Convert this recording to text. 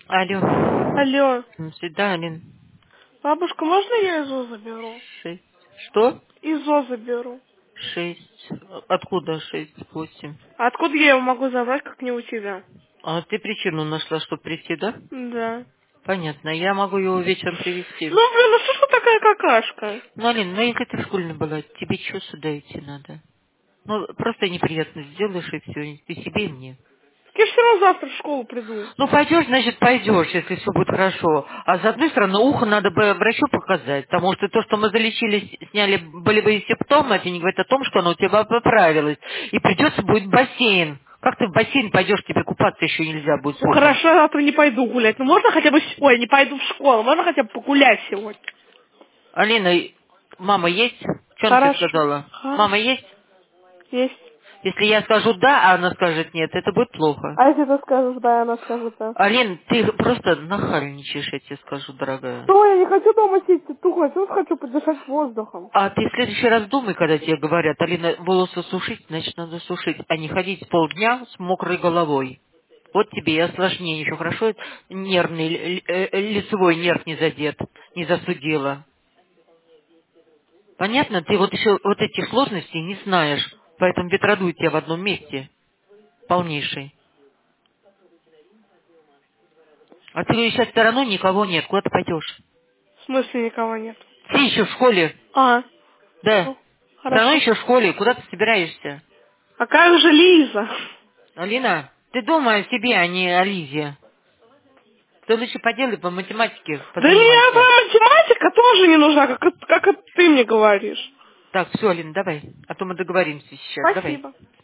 Алло. Алло. Всегда, Алин. Бабушка, можно я ИЗО заберу? 6. Что? ИЗО заберу. 6. Откуда 6, 8? А откуда я его могу забрать, как не у тебя? А ты причину нашла, чтобы прийти, да? Да. Понятно. Я могу его вечером привезти. Ну, блин, ну что ж ты такая какашка? Ну, Алин, ну если ты в школе была, тебе что сюда идти надо? Ну, просто неприятно сделаешь и все. Ты себе и мне. Я все равно завтра в школу приду. Ну, пойдешь, значит, пойдешь, если все будет хорошо. А с одной стороны, ухо надо бы врачу показать, потому что то, что мы залечили, сняли болевые симптомы, это не говорит о том, что оно у тебя поправилось. И придется будет в бассейн. Как ты в бассейн пойдешь, тебе купаться еще нельзя будет Ну сухо. хорошо, я завтра не пойду гулять. Ну можно хотя бы... Ой, не пойду в школу. Можно хотя бы погулять сегодня? Алина, мама есть? Что она тебе Хорошо. сказала? Мама Хорошо. есть? Есть. Если я скажу «да», а она скажет «нет», это будет плохо. А если ты скажешь да, она скажет да? Алин, ты просто нахальничаешь, я тебе скажу, дорогая. Что, я не хочу дома сидеть, тухло, я хочу подышать воздухом. А ты в следующий раз думай, когда тебе говорят, Алина, волосы сушить, значит, надо сушить, а не ходить полдня с мокрой головой. Вот тебе и осложнение. Еще хорошо нервный, лицевой нерв не задет, не засудила. Понятно? Ты вот еще вот этих сложностей не знаешь, поэтому ветродует тебя в одном месте, полнейший. А ты сейчас все равно никого нет, куда ты пойдешь? В смысле никого нет? Ты еще в школе, А, да. ну, Все равно хорошо. еще в школе, куда ты собираешься? А как же Лиза? Алина, ты думай о себе, а не о Лизе. Ты лучше поделай по математике, Да мне позанимайся. твоя математика тоже не нужна, как это ты мне говоришь. Так, все, Алина, давай. А то мы договоримся сейчас. Давай. Спасибо.